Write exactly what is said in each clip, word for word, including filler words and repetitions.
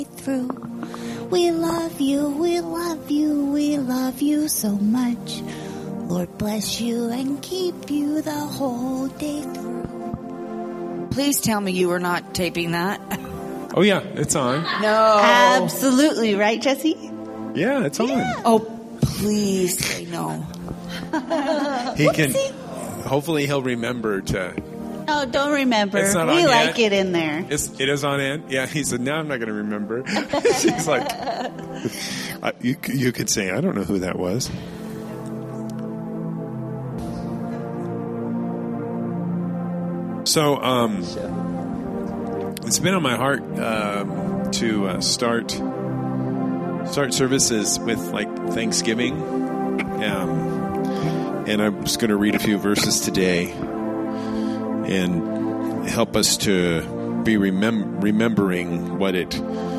through. We love you, we love you, we love you so much. Lord bless you and keep you the whole day through. Please tell me you were not taping that. Oh, yeah, it's on. No. Absolutely, right, Jesse? Yeah, it's on. Yeah. Oh, please say no. He can, hopefully he'll remember to. Oh, don't remember. It's not we on like yet. it in there. It's, it is on end. Yeah, he said, no, I'm not going to remember. She's like, I, you, you could say, I don't know who that was. So, um, it's been on my heart um, to uh, start start services with like Thanksgiving, um, and I'm just going to read a few verses today and help us to be remem- remembering what it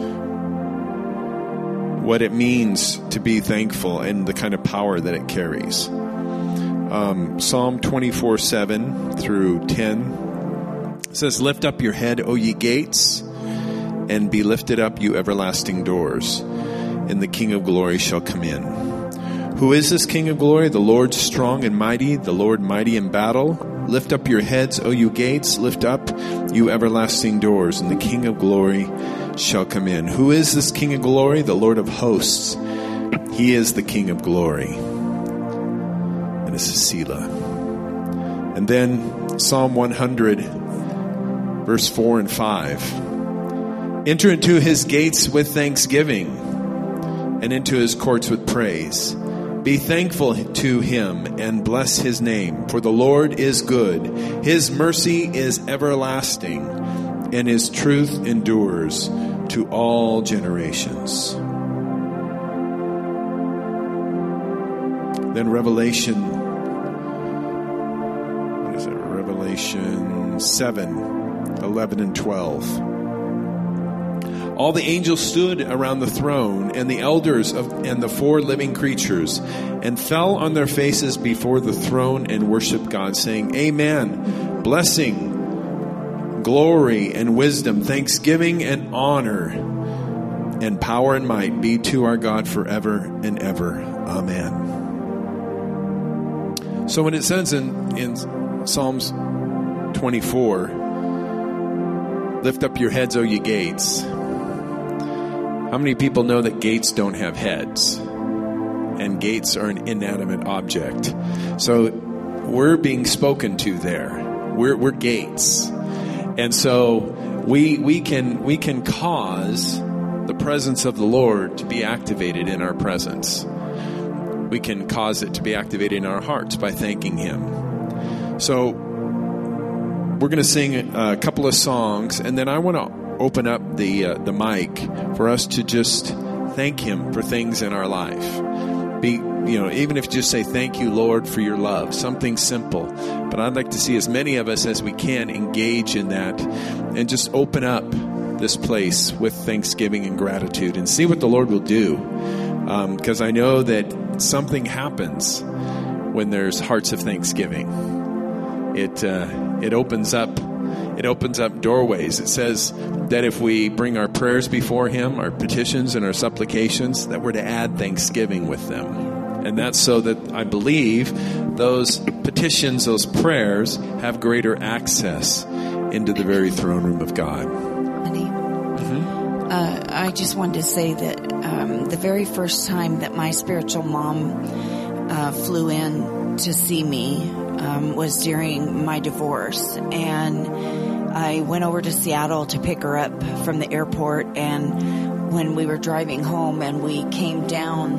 what it means to be thankful and the kind of power that it carries. Um, Psalm twenty-four seven through ten. It says, lift up your head, O ye gates, and be lifted up, you everlasting doors, and the King of glory shall come in. Who is this King of glory? The Lord strong and mighty, the Lord mighty in battle. Lift up your heads, O you gates, lift up, you everlasting doors, and the King of glory shall come in. Who is this King of glory? The Lord of hosts. He is the King of glory. And this is Selah. And then Psalm one hundred, verse four and five. Enter into his gates with thanksgiving and into his courts with praise. Be thankful to him and bless his name, for the Lord is good. His mercy is everlasting, and his truth endures to all generations. Then Revelation, what is it? Revelation seven, eleven and twelve. All the angels stood around the throne, and the elders of, and the four living creatures, and fell on their faces before the throne and worshiped God, saying, Amen. Blessing, glory, and wisdom, thanksgiving, and honor, and power and might be to our God forever and ever. Amen. So when it says in, in Psalms twenty-four, lift up your heads, O ye gates. How many people know that gates don't have heads? And gates are an inanimate object. So we're being spoken to there. We're, we're gates. And so we, we can, we can cause the presence of the Lord to be activated in our presence. We can cause it to be activated in our hearts by thanking him. So we're going to sing a couple of songs, and then I want to open up the uh, the mic for us to just thank him for things in our life. Be, you know, even if you just say, thank you, Lord, for your love, something simple. But I'd like to see as many of us as we can engage in that and just open up this place with thanksgiving and gratitude and see what the Lord will do. Because um, I know that something happens when there's hearts of thanksgiving. It uh, it opens up It opens up doorways. It says that if we bring our prayers before him, our petitions and our supplications, that we're to add thanksgiving with them. And that's so that I believe those petitions, those prayers, have greater access into the very throne room of God. Honey, mm-hmm. uh, I just wanted to say that um, the very first time that my spiritual mom uh, flew in to see me um, was during my divorce. And I went over to Seattle to pick her up from the airport, and when we were driving home and we came down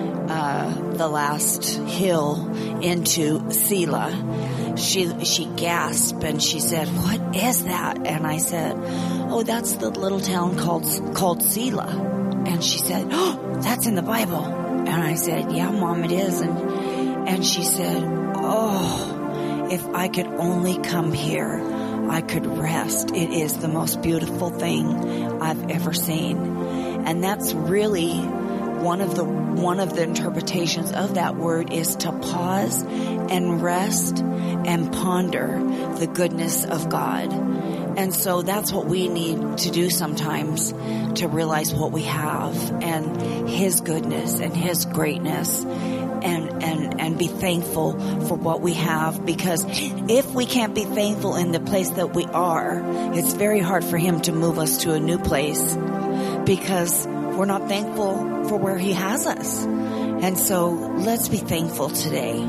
uh, the last hill into Selah, she she gasped and she said, "What is that?" And I said, "Oh, that's the little town called called Selah." And she said, "Oh, that's in the Bible." And I said, "Yeah, Mom, it is." And and she said, "Oh, if I could only come here, I could rest. It is the most beautiful thing I've ever seen." And that's really one of the one of the interpretations of that word, is to pause and rest and ponder the goodness of God. And so that's what we need to do sometimes, to realize what we have and His goodness and His greatness, and, and, and be thankful for what we have. Because if we can't be thankful in the place that we are, it's very hard for Him to move us to a new place, because we're not thankful for where He has us. And so let's be thankful today.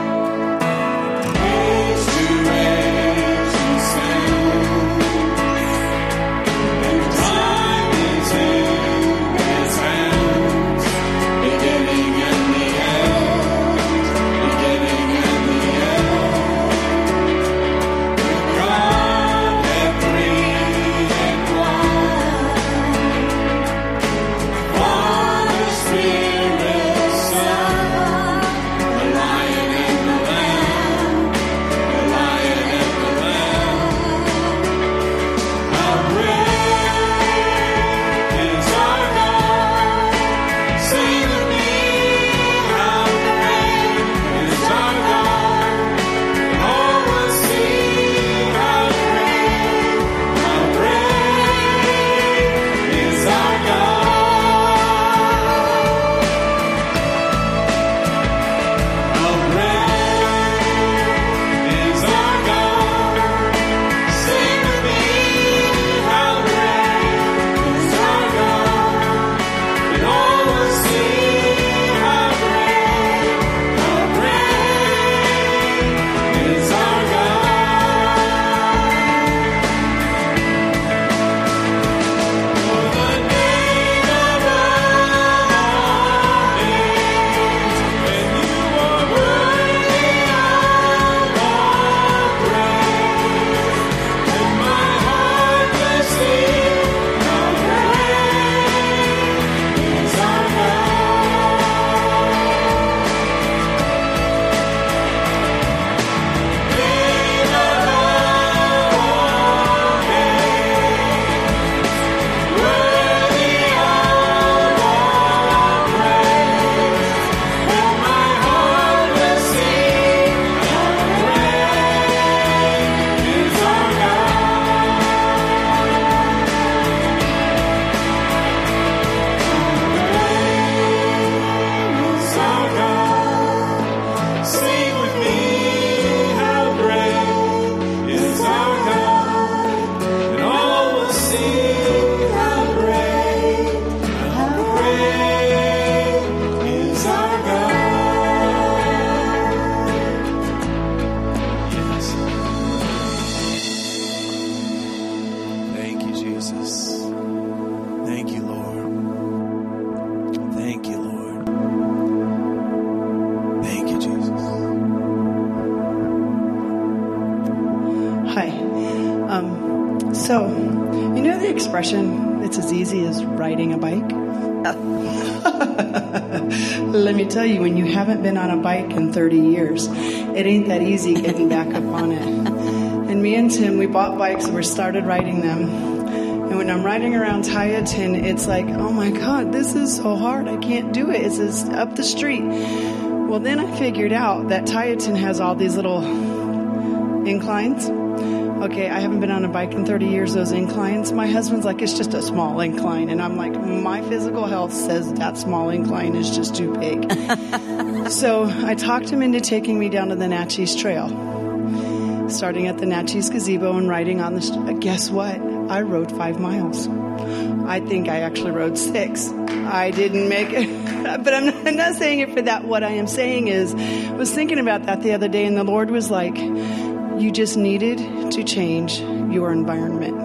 Age to age, he stands. So, you know the expression, it's as easy as riding a bike? Let me tell you, when you haven't been on a bike in thirty years, it ain't that easy getting back up on it. And me and Tim, we bought bikes and we started riding them. And when I'm riding around Tieton, it's like, oh my God, this is so hard. I can't do it. It's just up the street. Well, then I figured out that Tieton has all these little inclines. Okay, I haven't been on a bike in thirty years, those inclines. My husband's like, it's just a small incline. And I'm like, my physical health says that small incline is just too big. So I talked him into taking me down to the Natchez Trail, starting at the Natchez Gazebo and riding on the, st- guess what? I rode five miles. I think I actually rode six. I didn't make it, but I'm not, I'm not saying it for that. What I am saying is, I was thinking about that the other day, and the Lord was like, you just needed to change your environment.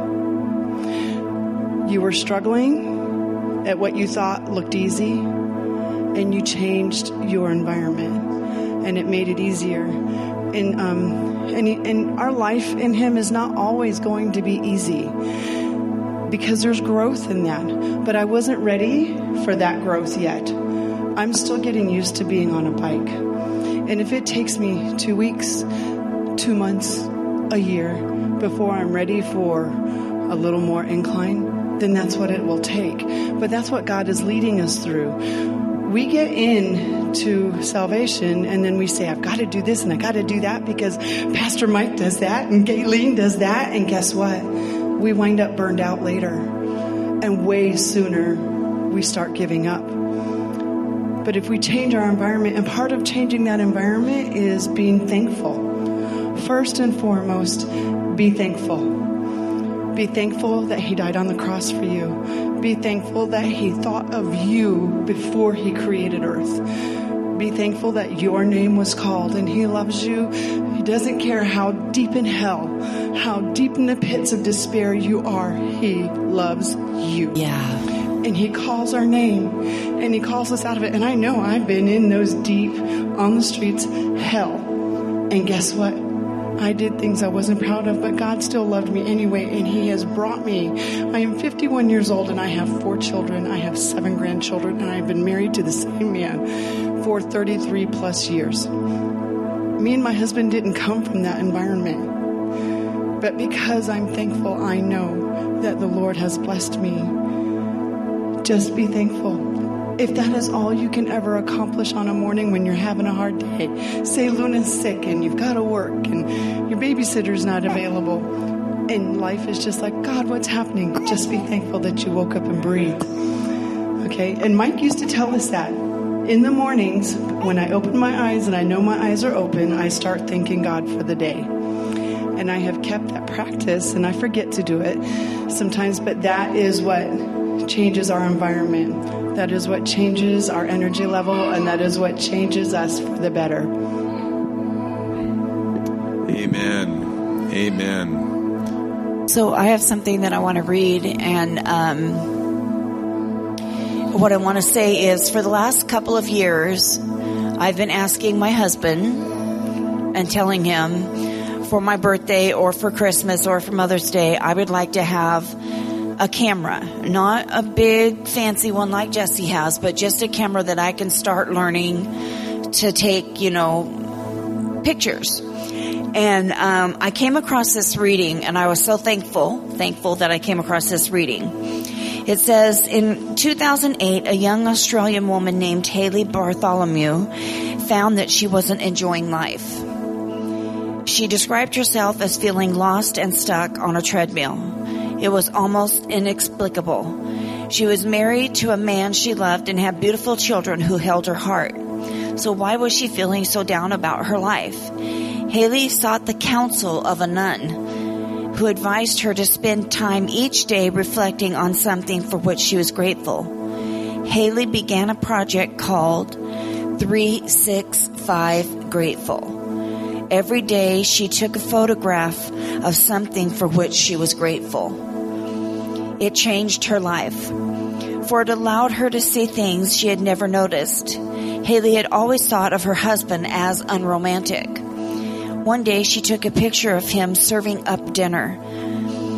You were struggling at what you thought looked easy, and you changed your environment, and it made it easier. And um, and, and our life in Him is not always going to be easy, because there's growth in that. But I wasn't ready for that growth yet. I'm still getting used to being on a bike, and if it takes me two weeks. two months, a year, before I'm ready for a little more incline, then that's what it will take. But that's what God is leading us through. We get into salvation and then we say, I've got to do this and I got to do that because Pastor Mike does that and Gayleen does that. And guess what? We wind up burned out later. And way sooner we start giving up. But if we change our environment, and part of changing that environment is being thankful. First and foremost, be thankful. Be thankful that He died on the cross for you. Be thankful that He thought of you before He created earth. Be thankful that your name was called and He loves you. He doesn't care how deep in hell, how deep in the pits of despair you are. He loves you. Yeah. And He calls our name and He calls us out of it. And I know I've been in those deep, on the streets, hell. And guess what? I did things I wasn't proud of, but God still loved me anyway, and He has brought me. I am fifty-one years old, and I have four children. I have seven grandchildren, and I've been married to the same man for thirty-three plus years. Me and my husband didn't come from that environment. But because I'm thankful, I know that the Lord has blessed me. Just be thankful. If that is all you can ever accomplish on a morning when you're having a hard day, say Luna's sick and you've got to work and your babysitter's not available and life is just like, God, what's happening? Just be thankful that you woke up and breathed. Okay? And Mike used to tell us that. In the mornings, when I open my eyes and I know my eyes are open, I start thanking God for the day. And I have kept that practice, and I forget to do it sometimes, but that is what changes our environment. That is what changes our energy level, and that is what changes us for the better. Amen. Amen. So I have something that I want to read, and um, what I want to say is, for the last couple of years, I've been asking my husband and telling him for my birthday or for Christmas or for Mother's Day, I would like to have a camera, not a big fancy one like Jesse has, but just a camera that I can start learning to take, you know, pictures. And um, I came across this reading, and I was so thankful, thankful that I came across this reading. It says, in two thousand eight, a young Australian woman named Hayley Bartholomew found that she wasn't enjoying life. She described herself as feeling lost and stuck on a treadmill. It was almost inexplicable. She was married to a man she loved and had beautiful children who held her heart. So why was she feeling so down about her life? Hayley sought the counsel of a nun who advised her to spend time each day reflecting on something for which she was grateful. Hayley began a project called three six five Grateful. Every day she took a photograph of something for which she was grateful. It changed her life, for it allowed her to see things she had never noticed. Hayley had always thought of her husband as unromantic. One day she took a picture of him serving up dinner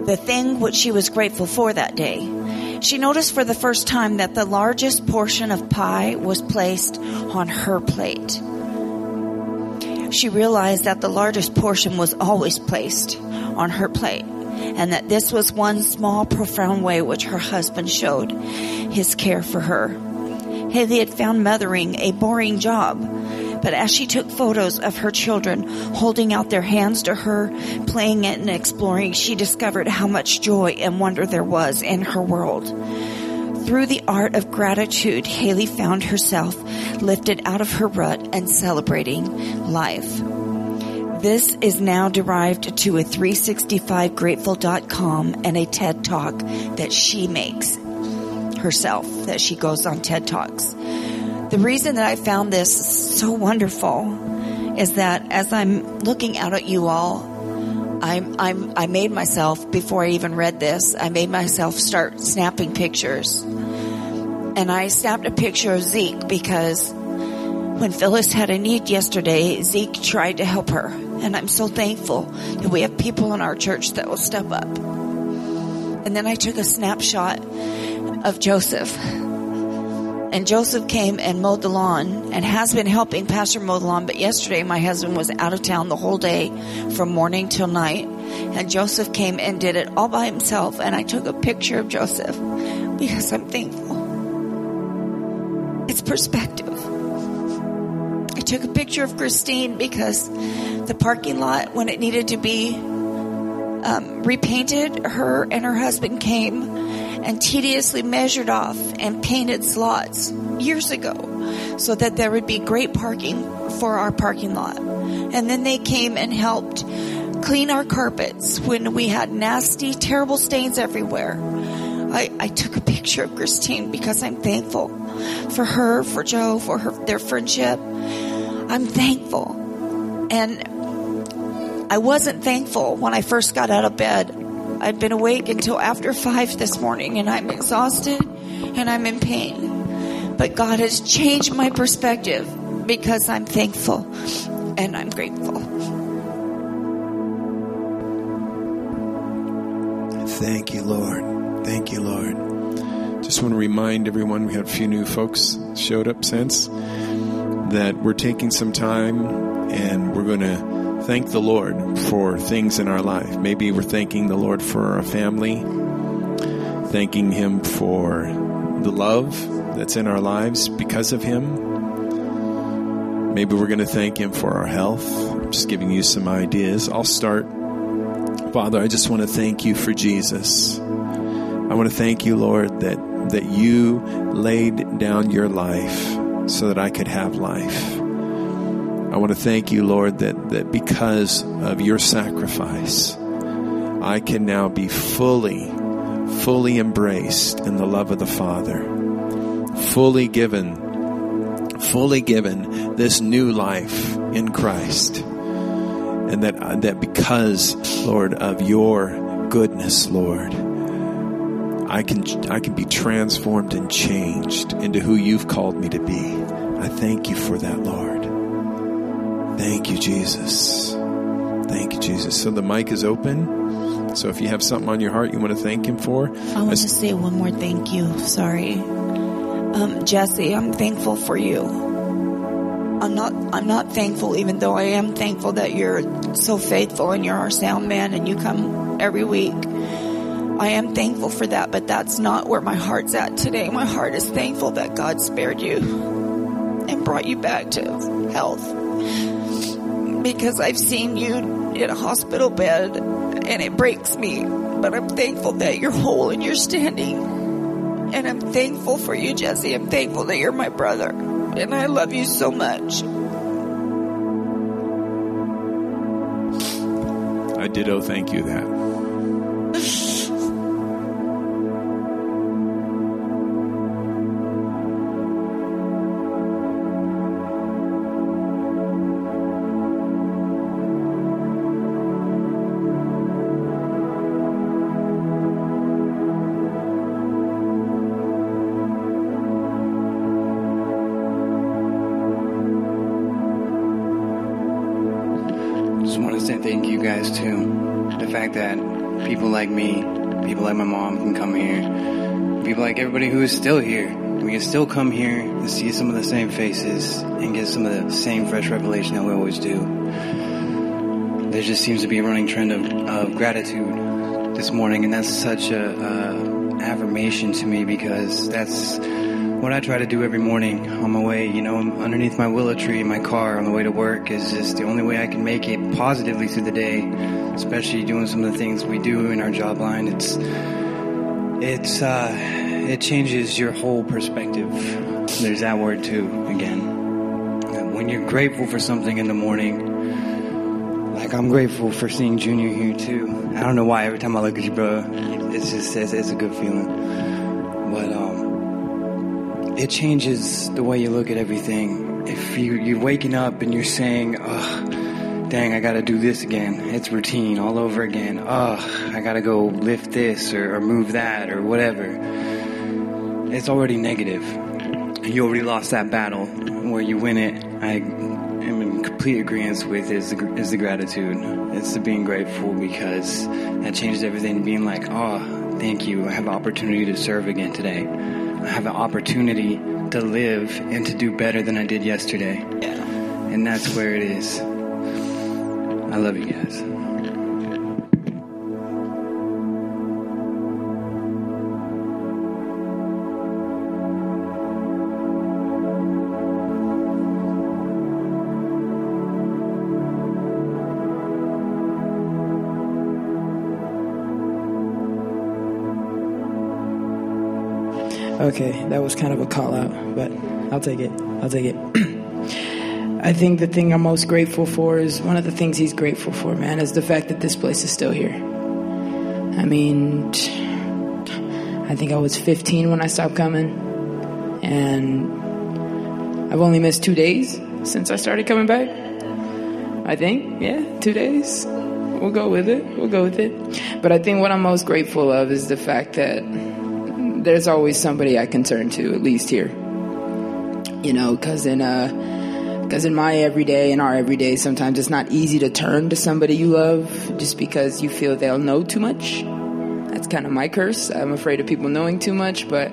the thing which she was grateful for that day. She noticed for the first time that the largest portion of pie was placed on her plate. She realized that the largest portion was always placed on her plate, and that this was one small, profound way which her husband showed his care for her. Haley had found mothering a boring job, but as she took photos of her children holding out their hands to her, playing it and exploring, she discovered how much joy and wonder there was in her world. Through the art of gratitude, Haley found herself lifted out of her rut and celebrating life. This is now derived to a three sixty-five grateful dot com and a TED Talk that she makes herself, that she goes on TED Talks. The reason that I found this so wonderful is that as I'm looking out at you all, I'm, I'm, I made myself, before I even read this, I made myself start snapping pictures. And I snapped a picture of Zeke because when Phyllis had a need yesterday, Zeke tried to help her. And I'm so thankful that we have people in our church that will step up. And then I took a snapshot of Joseph. And Joseph came and mowed the lawn and has been helping Pastor mow the lawn. But yesterday my husband was out of town the whole day from morning till night. And Joseph came and did it all by himself. And I took a picture of Joseph because I'm thankful. It's perspective. I took a picture of Christine because the parking lot, when it needed to be um, repainted, her and her husband came and tediously measured off and painted slots years ago so that there would be great parking for our parking lot. And then they came and helped clean our carpets when we had nasty, terrible stains everywhere. I, I took a picture of Christine because I'm thankful for her, for Joe, for her, their friendship. I'm thankful. And I wasn't thankful when I first got out of bed. I'd been awake until after five this morning, and I'm exhausted and I'm in pain. But God has changed my perspective because I'm thankful and I'm grateful. Thank you, Lord. Thank you, Lord. Just want to remind everyone, we had a few new folks showed up since, that we're taking some time and we're going to thank the Lord for things in our life. Maybe we're thanking the Lord for our family, thanking Him for the love that's in our lives because of Him. Maybe we're going to thank Him for our health. I'm just giving you some ideas. I'll start. Father, I just want to thank you for Jesus. I want to thank you, Lord, that, that you laid down your life so that I could have life. I want to thank you, Lord, that, that because of your sacrifice, I can now be fully, fully embraced in the love of the Father, fully given, fully given this new life in Christ. And that, that because, Lord, of your goodness, Lord, I can, I can be transformed and changed into who you've called me to be. I thank you for that, Lord. Thank you, Jesus. Thank you, Jesus. So the mic is open. So if you have something on your heart you want to thank Him for. I want to say one more thank you. Sorry. Um, Jesse, I'm thankful for you. I'm not, I'm not thankful, even though I am thankful that you're so faithful and you're our sound man and you come every week. I am thankful for that, but that's not where my heart's at today. My heart is thankful that God spared you and brought you back to health. Because I've seen you in a hospital bed and it breaks me, but I'm thankful that you're whole and you're standing. And I'm thankful for you, Jesse. I'm thankful that you're my brother. And I love you so much. I ditto thank you that. Thank you guys too. The fact that people like me, people like my mom can come here. People like everybody who is still here. We can still come here and see some of the same faces and get some of the same fresh revelation that we always do. There just seems to be a running trend of, of gratitude this morning, and that's such a uh, affirmation to me, because that's what I try to do every morning on my way. You know, underneath my willow tree in my car on the way to work is just the only way I can make it positively through the day, especially doing some of the things we do in our job line. It's it's uh, it changes your whole perspective. There's that word too, again. When you're grateful for something in the morning, like I'm grateful for seeing Junior here too. I don't know why every time I look at you, bro, it's just it's, it's a good feeling. But um, it changes the way you look at everything. If you, you're waking up and you're saying, ugh, dang, I gotta do this again. It's routine all over again. Ugh, I gotta go lift this or, or move that or whatever. It's already negative. You already lost that battle. Where you win it, I am in complete agreement with is the, is the gratitude. It's the being grateful, because that changes everything. Being like, oh, thank you. I have an opportunity to serve again today. I have an opportunity to live and to do better than I did yesterday. Yeah. And that's where it is. I love you guys. Okay, that was kind of a call out, but I'll take it. I'll take it. I think the thing I'm most grateful for is one of the things he's grateful for, man, is the fact that this place is still here. I mean, I think I was fifteen when I stopped coming, and I've only missed two days since I started coming back. I think, yeah, two days. We'll go with it. We'll go with it. But I think what I'm most grateful of is the fact that there's always somebody I can turn to, at least here. You know, because in uh, because in my everyday, in our everyday, sometimes it's not easy to turn to somebody you love just because you feel they'll know too much. That's kind of my curse. I'm afraid of people knowing too much, but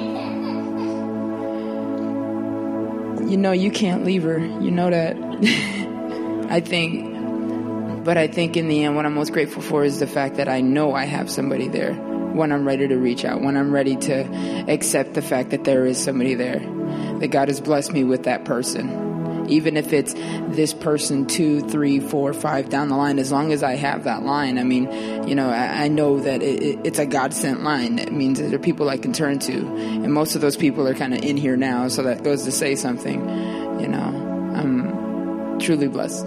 you know, you can't leave her. You know that. I think, but I think in the end, what I'm most grateful for is the fact that I know I have somebody there when I'm ready to reach out, when I'm ready to accept the fact that there is somebody there, that God has blessed me with that person. Even if it's this person two, three, four, five down the line, as long as I have that line, I mean, you know, I, I know that it, it, it's a God-sent line. It means that there are people I can turn to. And most of those people are kind of in here now, so that goes to say something. You know, I'm truly blessed.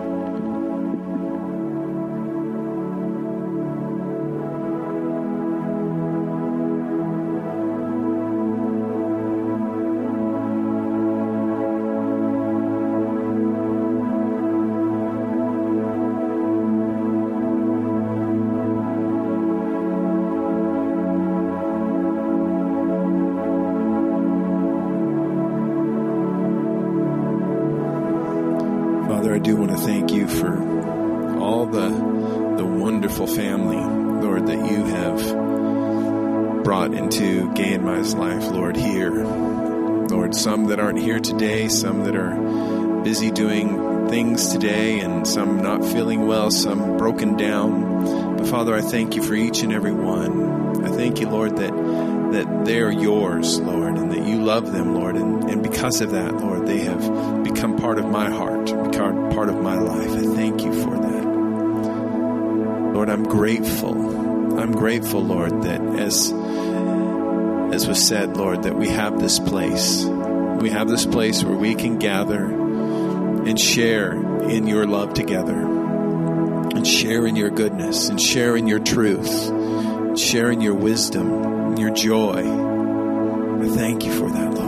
I do want to thank you for all the the wonderful family, Lord, that you have brought into Gay and Mai's life, Lord, here. Lord, some that aren't here today, some that are busy doing things today, and some not feeling well, some broken down. But Father, I thank you for each and every one. I thank you, Lord, that that they're yours, Lord, and that you love them, Lord. And, and because of that, Lord, they have become part of my heart, become part of my life. I thank you for that. Lord, I'm grateful. I'm grateful, Lord, that as, as was said, Lord, that we have this place. We have this place where we can gather and share in your love together, and share in your goodness, and share in your truth, and share in your wisdom, your joy. I thank you for that, Lord.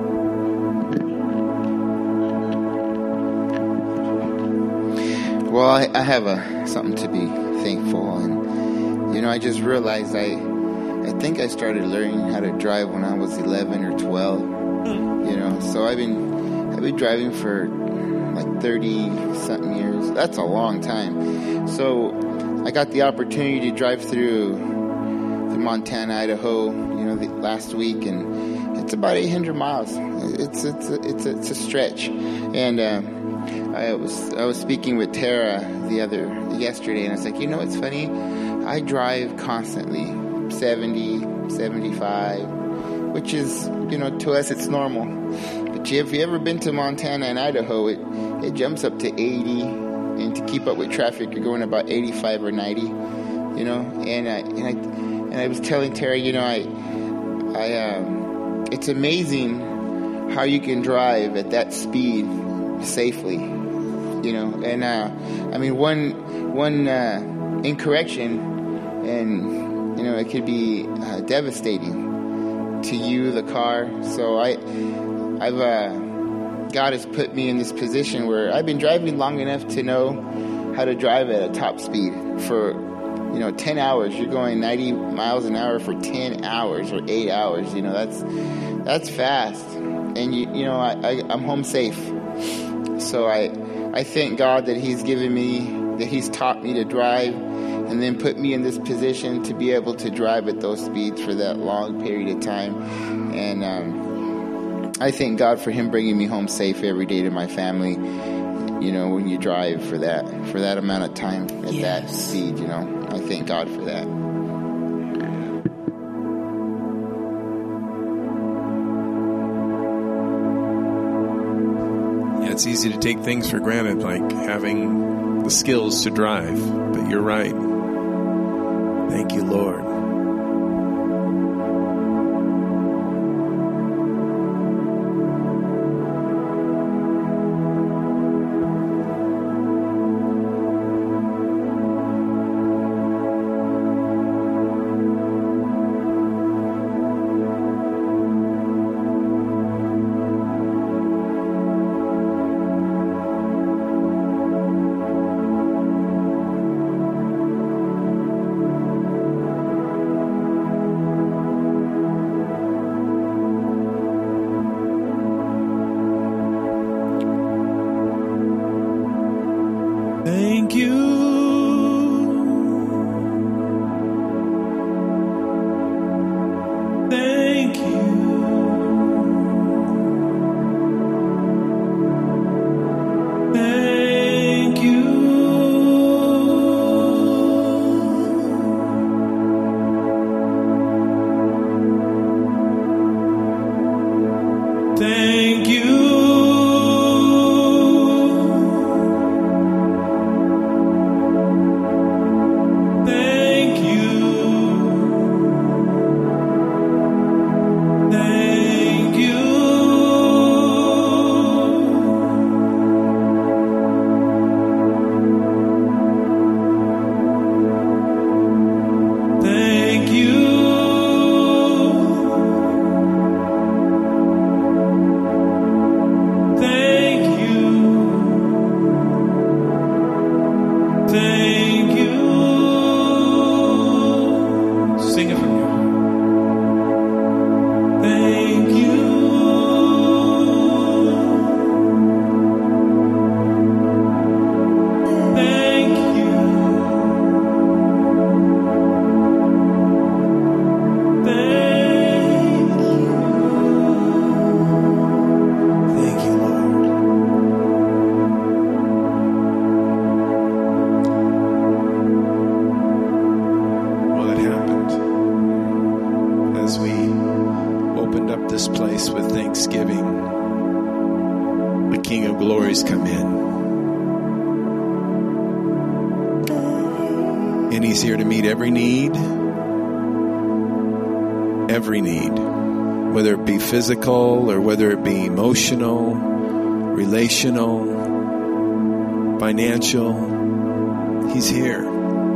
Well, I, I have a, something to be thankful. And, you know, I just realized I, I think I started learning how to drive when I was eleven or twelve. You know, so I've been, I've been driving for like thirty something years. That's a long time. So I got the opportunity to drive through, through Montana, Idaho, you know, the, last week, and it's about eight hundred miles. It's it's a, it's a, it's a stretch. And uh, I was I was speaking with Tara the other yesterday, and I was like, you know, it's funny. I drive constantly, seventy, seventy-five, which is, you know, to us it's normal. But if you've ever been to Montana and Idaho, it it jumps up to eighty, and to keep up with traffic, you're going about eighty-five or ninety, you know. And I and I and I was telling Tara, you know, I I um, it's amazing how you can drive at that speed safely, you know. And uh, I mean, one one uh, incorrection, and you know, it could be uh, devastating to you, the car. So I, I've uh, God has put me in this position where I've been driving long enough to know how to drive at a top speed for, you know, ten hours. You're going ninety miles an hour for ten hours or eight hours. You know, that's that's fast. And you you know, I, I I'm home safe. So I I thank God that He's given me, that He's taught me to drive, and then put me in this position to be able to drive at those speeds for that long period of time. And um, I thank God for Him bringing me home safe every day to my family. You know, when you drive for that for that amount of time at yes. that speed, you know, I thank God for that. Yeah, it's easy to take things for granted, like having the skills to drive. But you're right. Thank you, Lord. Thank you. Thank you. Thank you. Thank you. Every need, every need, whether it be physical or whether it be emotional, relational, financial, He's here.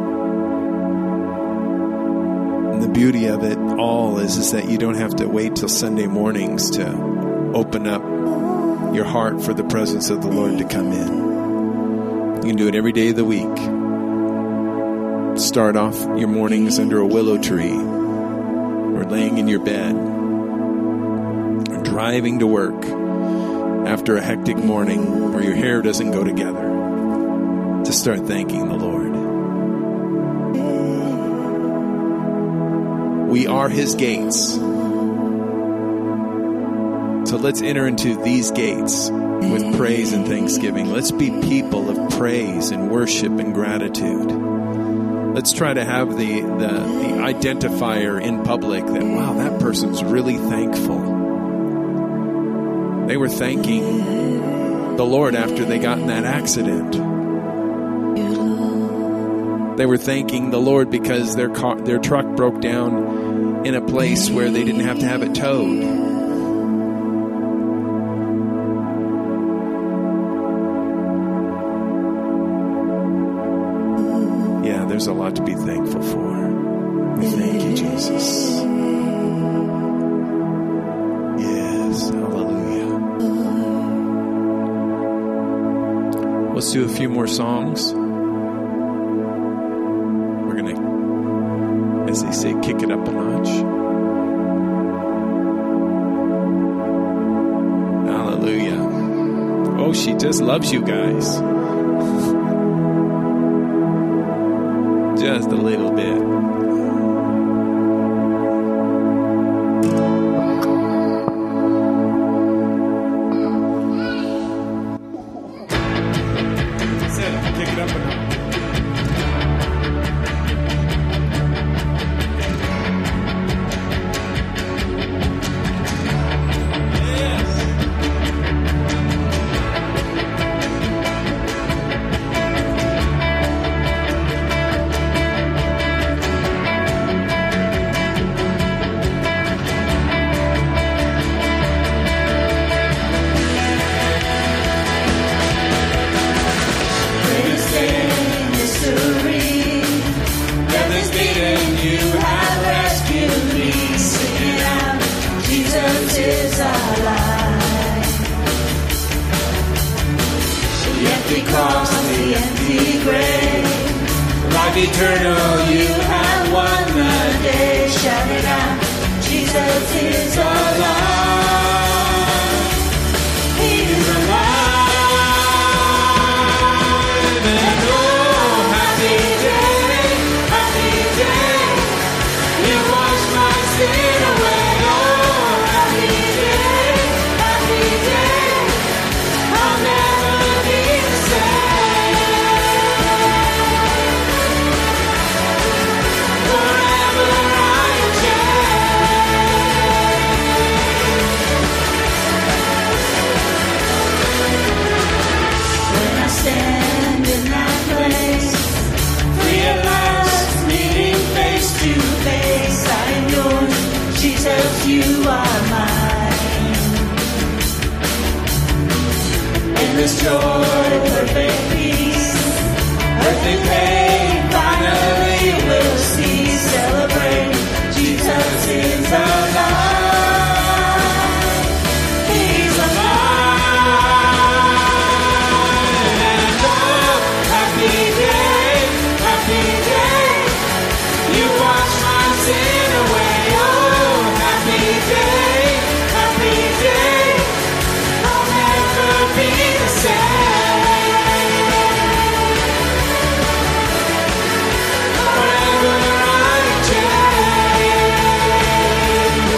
And the beauty of it all is, is that you don't have to wait till Sunday mornings to open up your heart for the presence of the Lord to come in. can do it every day of the week. Start off your mornings under a willow tree, or laying in your bed, or driving to work after a hectic morning where your hair doesn't go together, to start thanking the Lord. We are His gates. So let's enter into these gates with praise and thanksgiving. Let's be people of praise and worship and gratitude. Let's try to have the, the, the identifier in public that, wow, that person's really thankful. They were thanking the Lord after they got in that accident. They were thanking the Lord because their car, their truck broke down in a place where they didn't have to have it towed. There's a lot to be thankful for. We thank you, Jesus. Yes, hallelujah. Let's do a few more songs. We're going to, as they say, kick it up a notch. Hallelujah. Oh, she just loves you guys. Just a little bit. Kick it up a notch. Eternal, you have won the day. Shout it out, Jesus is alive. He is alive. And oh, happy day, happy day. You washed my sin away. Oh, happy day, happy day. I'll never be the same. Stand in that place, free at last, meeting face to face. I am yours, Jesus, you are mine. Endless joy, perfect peace, earthly pain, finally will cease. Celebrate, Jesus is alive. He's alive. Sin away, oh, happy day, happy day. I'll never be the same. Forever I change.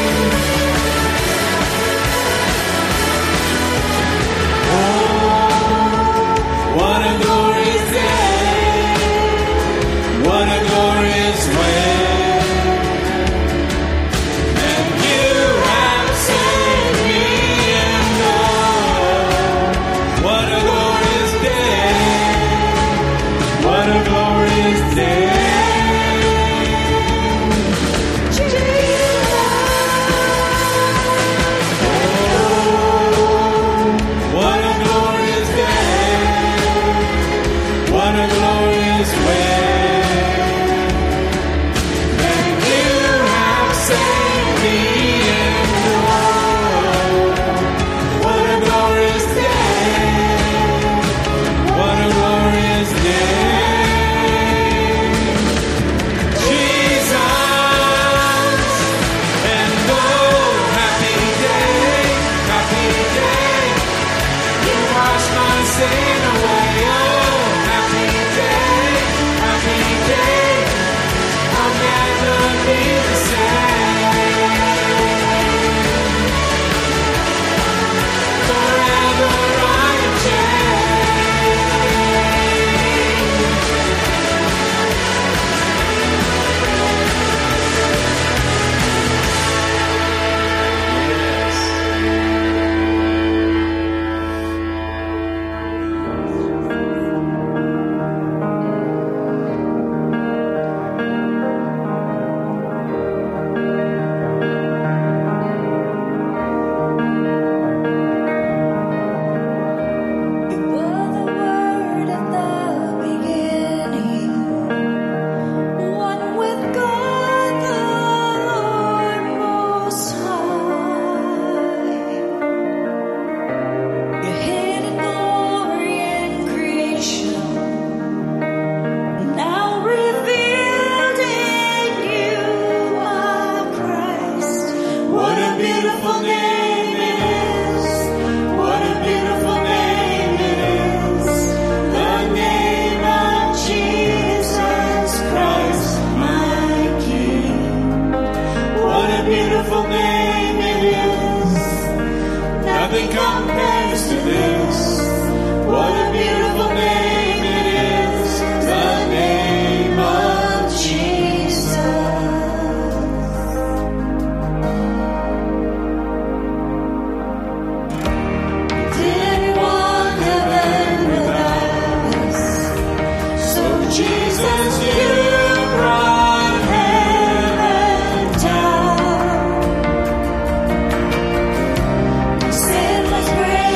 beautiful name it is. What a beautiful name it is. The name of Jesus Christ, my King. What a beautiful name it is. Nothing compares to this. What a beautiful name it is. The name of Jesus. Didn't want heaven without us. So Jesus, you brought heaven down. Sin was great.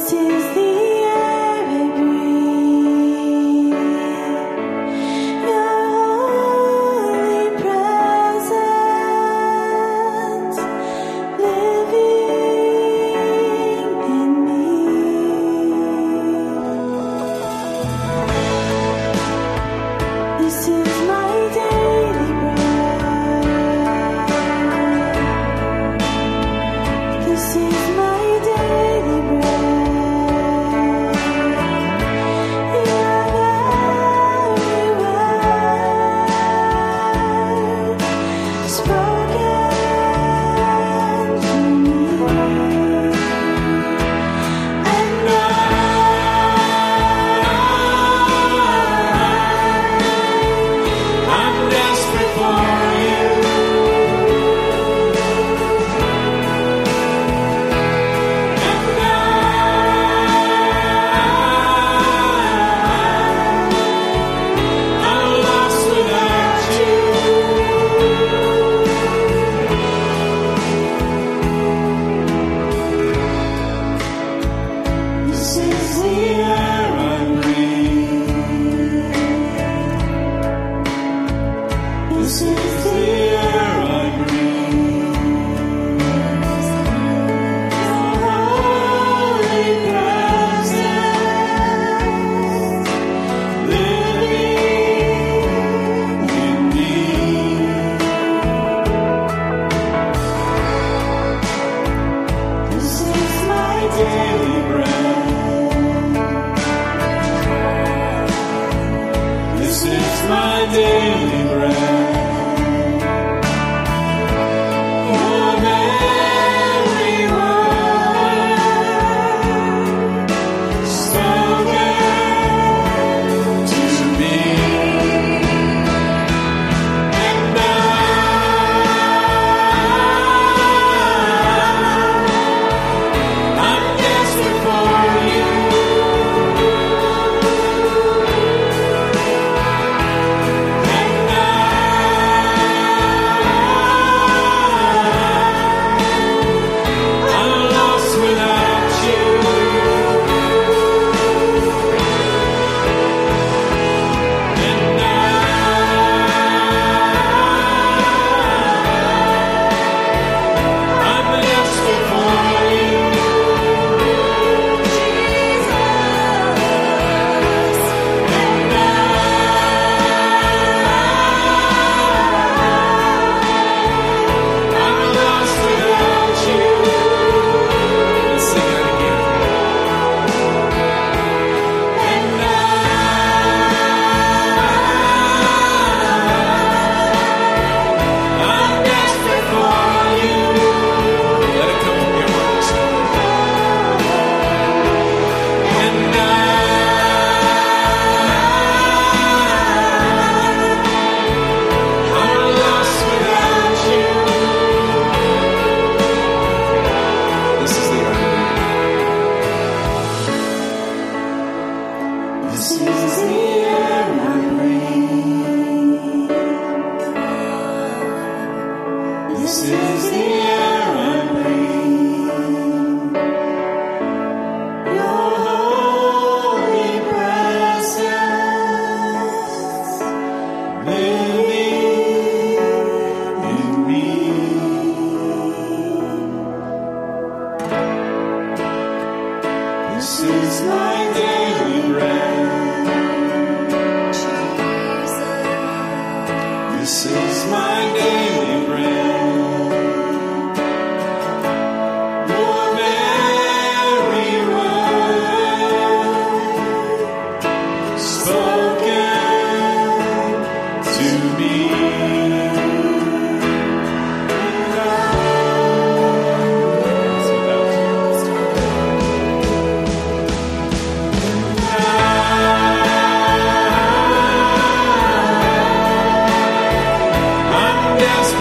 Yes.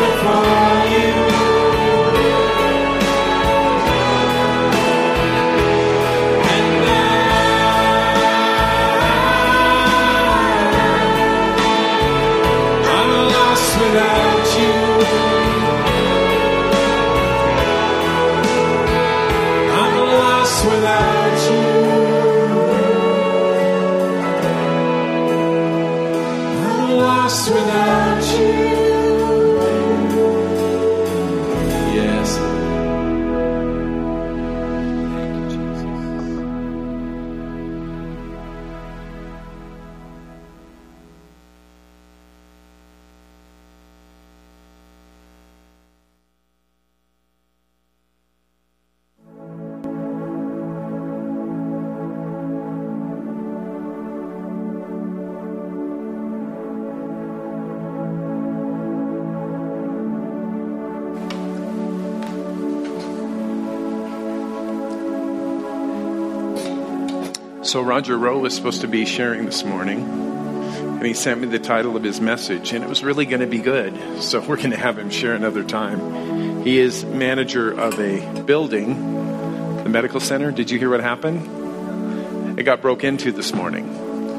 So Roger Rowe was supposed to be sharing this morning, and he sent me the title of his message, and it was really going to be good. So we're going to have him share another time. He is manager of a building, the medical center. Did you hear what happened? It got broke into this morning.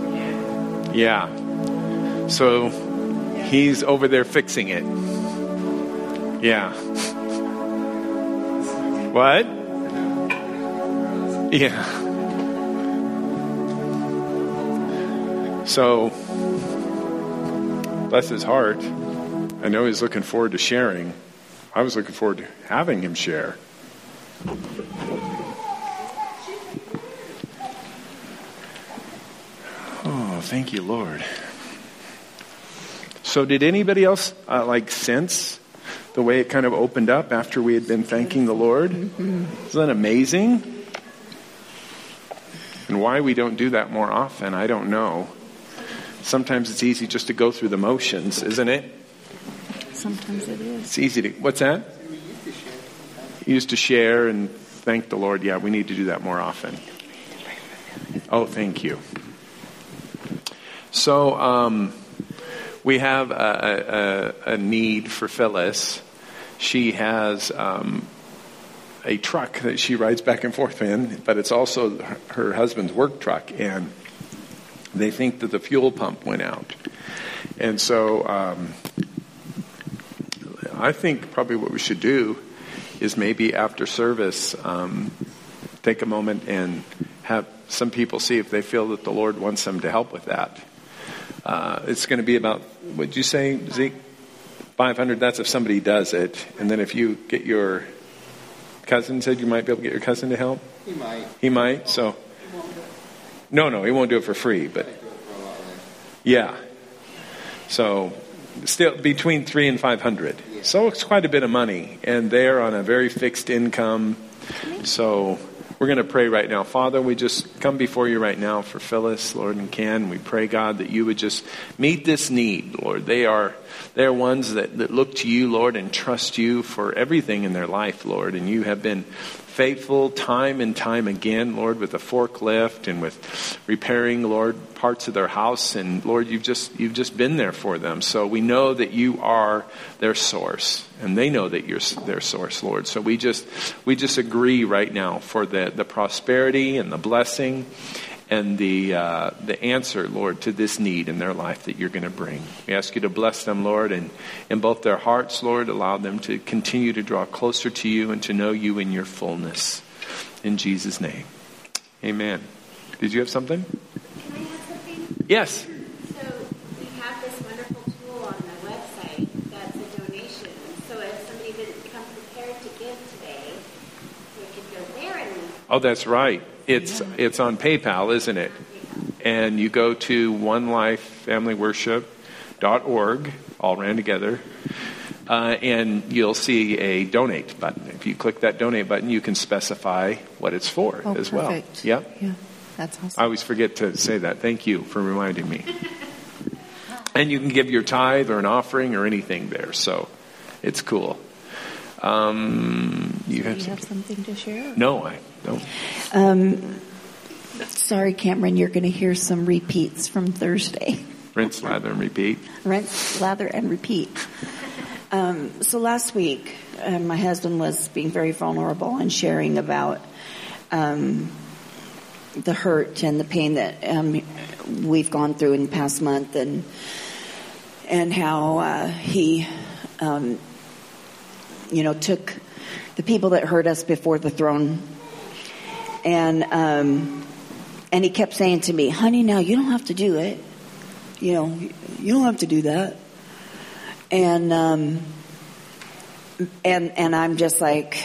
Yeah. So he's over there fixing it. Yeah. What? Yeah. So, bless his heart. I know he's looking forward to sharing. I was looking forward to having him share. Oh, thank you, Lord. So did anybody else uh, like sense the way it kind of opened up after we had been thanking the Lord? Mm-hmm. Isn't that amazing? And why we don't do that more often, I don't know. Sometimes it's easy just to go through the motions, isn't it? Sometimes it is. It's easy to, what's that? You used to share and thank the Lord. Yeah, we need to do that more often. Oh, thank you. So, um, we have a, a, a need for Phyllis. She has um, a truck that she rides back and forth in, but it's also her husband's work truck, and they think that the fuel pump went out. And so um, I think probably what we should do is maybe after service um, take a moment and have some people see if they feel that the Lord wants them to help with that. Uh, it's going to be about, what did you say, Zeke? five hundred, that's if somebody does it. And then if you get your cousin, said you might be able to get your cousin to help? He might. He might, so. No, no, he won't do it for free, but. Yeah. So, still between three and five hundred. So it's quite a bit of money. And they're on a very fixed income. So. We're going to pray right now. Father, we just come before you right now for Phyllis, Lord, and Ken. We pray, God, that you would just meet this need, Lord. They are they're ones that, that look to you, Lord, and trust you for everything in their life, Lord. And you have been faithful time and time again, Lord, with the forklift and with repairing, Lord, parts of their house. And Lord, you've just you've just been there for them. So we know that you are their source, and they know that you're their source, Lord. So we just we just agree right now for the, the prosperity and the blessing and the uh, the answer, Lord, to this need in their life that you're going to bring. We ask you to bless them, Lord, and in both their hearts, Lord, allow them to continue to draw closer to you and to know you in your fullness. In Jesus' name. Amen. Did you have something? Can I add something? Yes. So we have this wonderful tool on the website that's a donation. So if somebody didn't come prepared to give today, they could go there and... Oh, that's right. It's it's on PayPal, isn't it? And you go to one life family worship dot org, all ran together, uh, and you'll see a donate button. If you click that donate button, you can specify what it's for oh, as perfect. well. Yep. Yeah, that's awesome. I always forget to say that. Thank you for reminding me. And you can give your tithe or an offering or anything there, so it's cool. Um, you, Do have, you have something to share? No, I don't. Um, sorry, Cameron, you're going to hear some repeats from Thursday. Rinse, lather, and repeat. Rinse, lather, and repeat. Um, so last week, uh, my husband was being very vulnerable and sharing about um, the hurt and the pain that um, we've gone through in the past month, and and how uh, he, um, you know, took the people that hurt us before the throne. And um, and he kept saying to me, honey, now you don't have to do it. You know, you don't have to do that. And um, and and I'm just like,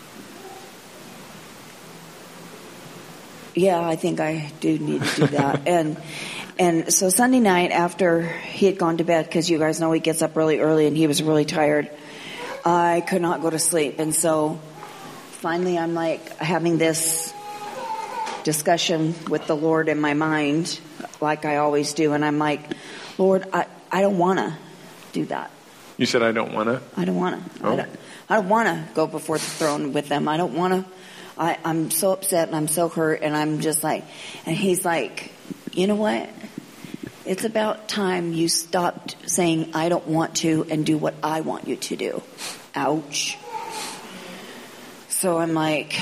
yeah, I think I do need to do that. and and so Sunday night after he had gone to bed, because you guys know he gets up really early and he was really tired, I could not go to sleep. And so finally I'm like having this discussion with the Lord in my mind, like I always do. And I'm like, Lord, I, I don't want to do that. You said I don't want to? I don't want to. Oh. I don't, I don't want to go before the throne with them. I don't want to. I, I'm so upset and I'm so hurt and I'm just like, and he's like, you know what? It's about time you stopped saying I don't want to and do what I want you to do. Ouch. So I'm like,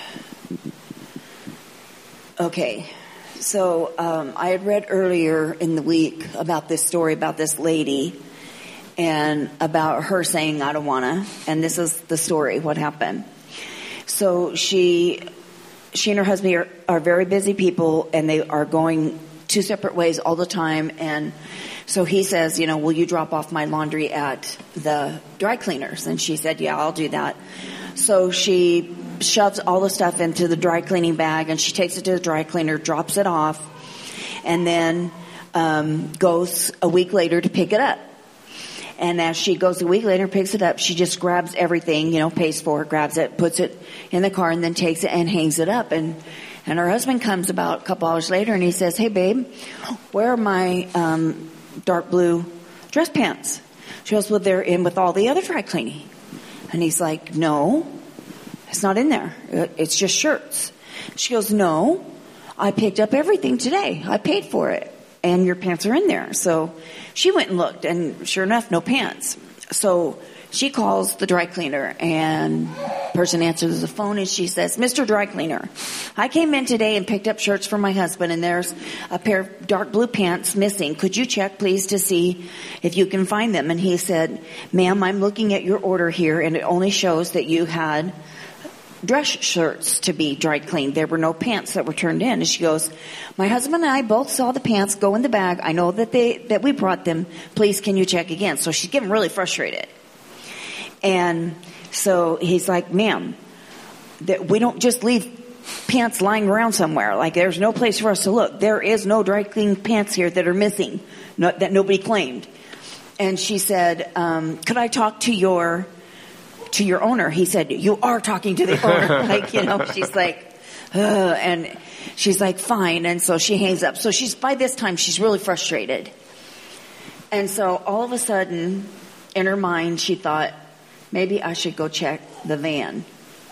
okay. So um, I had read earlier in the week about this story about this lady and about her saying I don't wanna, and this is the story, what happened. So she she and her husband are, are very busy people, and they are going two separate ways all the time. And so he says, you know, will you drop off my laundry at the dry cleaners? And she said, yeah, I'll do that. So she shoves all the stuff into the dry cleaning bag, and she takes it to the dry cleaner, drops it off, and then um, goes a week later to pick it up. And as she goes a week later, picks it up, she just grabs everything, you know, pays for it, grabs it, puts it in the car, and then takes it and hangs it up. And and her husband comes about a couple hours later, and he says, hey, babe, where are my um, dark blue dress pants? She goes, well, they're in with all the other dry cleaning. And he's like, no, it's not in there. It's just shirts. She goes, no, I picked up everything today. I paid for it. And your pants are in there. So she went and looked, and sure enough, no pants. So she calls the dry cleaner, and the person answers the phone, and she says, Mister Dry Cleaner, I came in today and picked up shirts for my husband, and there's a pair of dark blue pants missing. Could you check, please, to see if you can find them? And he said, ma'am, I'm looking at your order here, and it only shows that you had dress shirts to be dry cleaned. There were no pants that were turned in. And she goes, my husband and I both saw the pants go in the bag. I know that they that we brought them. Please, can you check again? So she's getting really frustrated. And so he's like, ma'am, that we don't just leave pants lying around somewhere. Like, there's no place for us to look. There is no dry cleaned pants here that are missing, no, that nobody claimed. And she said, um, could I talk to your to your owner? He said, you are talking to the owner. Like, you know, she's like, ugh, and she's like, fine. And so she hangs up. So she's, by this time, she's really frustrated. And so all of a sudden, in her mind, she thought, maybe I should go check the van.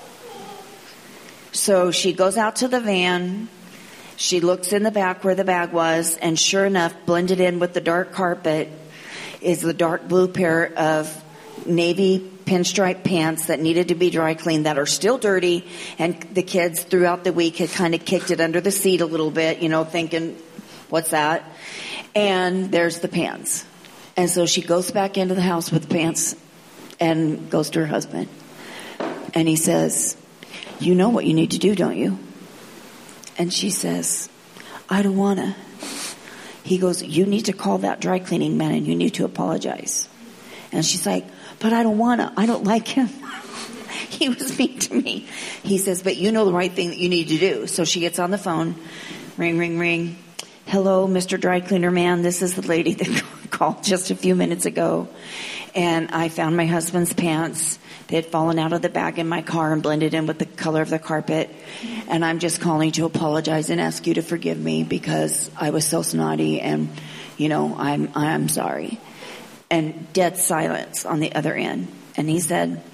So she goes out to the van. She looks in the back where the bag was, and sure enough, blended in with the dark carpet is the dark blue pair of navy pinstripe pants that needed to be dry cleaned, that are still dirty, and the kids throughout the week had kind of kicked it under the seat a little bit, you know, thinking, what's that? And there's the pants. And so she goes back into the house with the pants and goes to her husband. And he says, you know what you need to do, don't you? And she says, I don't want to. He goes, you need to call that dry cleaning man and you need to apologize. And she's like, but I don't want to. I don't like him. He was mean to me. He says, but you know the right thing that you need to do. So she gets on the phone. Ring, ring, ring. Hello, Mister Dry Cleaner Man. This is the lady that called just a few minutes ago. And I found my husband's pants. They had fallen out of the bag in my car and blended in with the color of the carpet. And I'm just calling to apologize and ask you to forgive me because I was so snotty and, you know, I'm I'm sorry. And dead silence on the other end. And he said,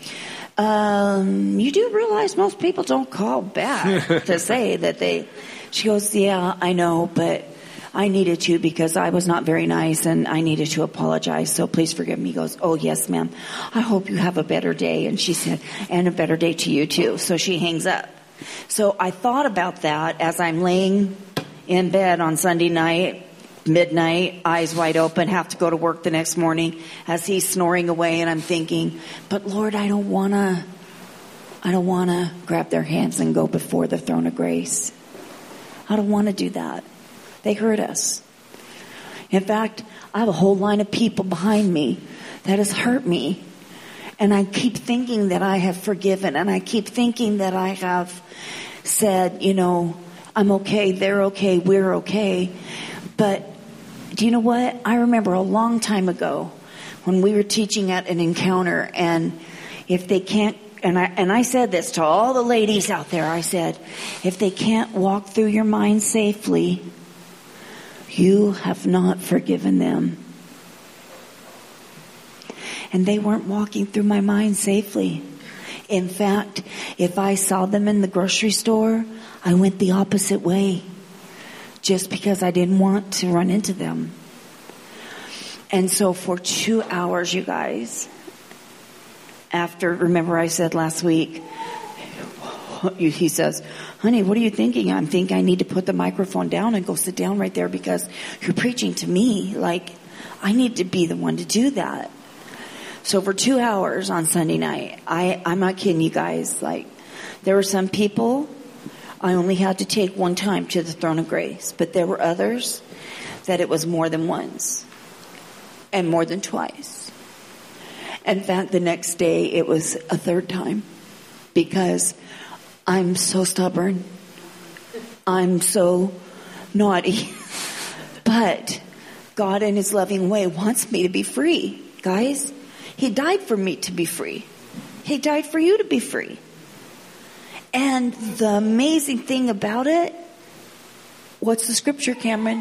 um, you do realize most people don't call back to say that they... She goes, yeah, I know, but I needed to because I was not very nice and I needed to apologize, so please forgive me. He goes, oh, yes, ma'am. I hope you have a better day. And she said, and a better day to you, too. So she hangs up. So I thought about that as I'm laying in bed on Sunday night, midnight, eyes wide open, have to go to work the next morning as he's snoring away, and I'm thinking, but Lord, I don't want to, I don't want to grab their hands and go before the throne of grace. I don't want to do that. They hurt us. In fact, I have a whole line of people behind me that has hurt me. And I keep thinking that I have forgiven. And I keep thinking that I have said, you know, I'm okay, they're okay, we're okay. But do you know what? I remember a long time ago when we were teaching at an encounter, and if they can't, and I, and I said this to all the ladies out there, I said, if they can't walk through your mind safely, you have not forgiven them. And they weren't walking through my mind safely. In fact, if I saw them in the grocery store, I went the opposite way just because I didn't want to run into them. And so for two hours, you guys, after, remember I said last week, he says, honey, what are you thinking? I'm thinking I need to put the microphone down and go sit down right there because you're preaching to me. Like, I need to be the one to do that. So for two hours on Sunday night, I, I'm not kidding you guys. Like, there were some people I only had to take one time to the throne of grace, but there were others that it was more than once and more than twice. In fact, the next day it was a third time because I'm so stubborn. I'm so naughty. But God in his loving way wants me to be free, guys. He died for me to be free. He died for you to be free. And the amazing thing about it, what's the scripture, Cameron?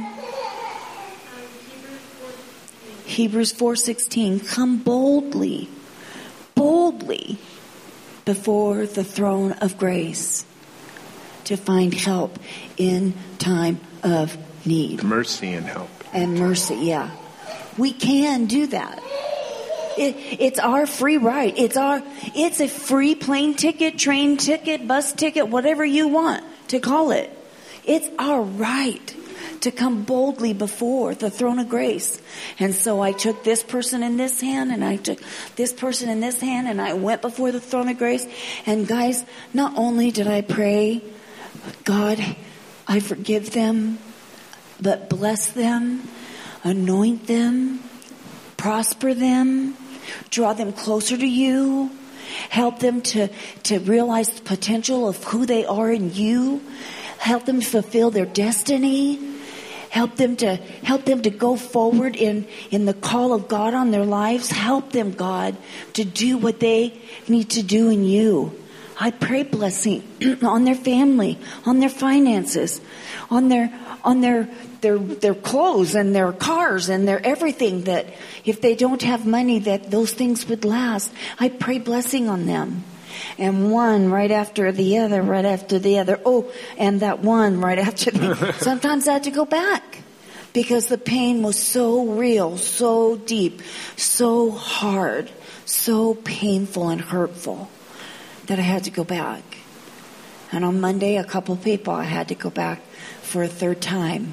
Hebrews four sixteen. Come boldly, boldly before the throne of grace to find help in time of need. Mercy and help. And mercy, yeah. We can do that. It, it's our free right. It's our, it's a free plane ticket, train ticket, bus ticket, whatever you want to call it. It's our right to come boldly before the throne of grace. And so I took this person in this hand and I took this person in this hand and I went before the throne of grace. And guys, not only did I pray, God, I forgive them, but bless them, anoint them, prosper them, draw them closer to you, help them to, to realize the potential of who they are in you, help them fulfill their destiny, help them to help them to go forward in, in the call of God on their lives. Help them, God, to do what they need to do in you. I pray blessing on their family, on their finances, on their on their their their clothes and their cars and their everything, that if they don't have money, that those things would last. I pray blessing on them. And one right after the other, right after the other. Oh, and that one right after the sometimes I had to go back because the pain was so real, so deep, so hard, so painful and hurtful that I had to go back. And on Monday, a couple people I had to go back for a third time.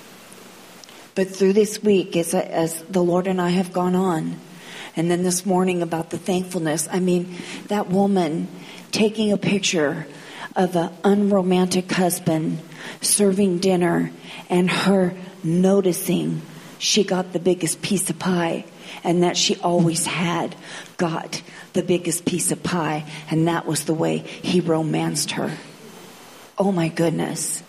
But through this week, as, as the Lord and I have gone on, and then this morning about the thankfulness, I mean, that woman taking a picture of an unromantic husband serving dinner and her noticing she got the biggest piece of pie and that she always had got the biggest piece of pie, and that was the way he romanced her. Oh my goodness.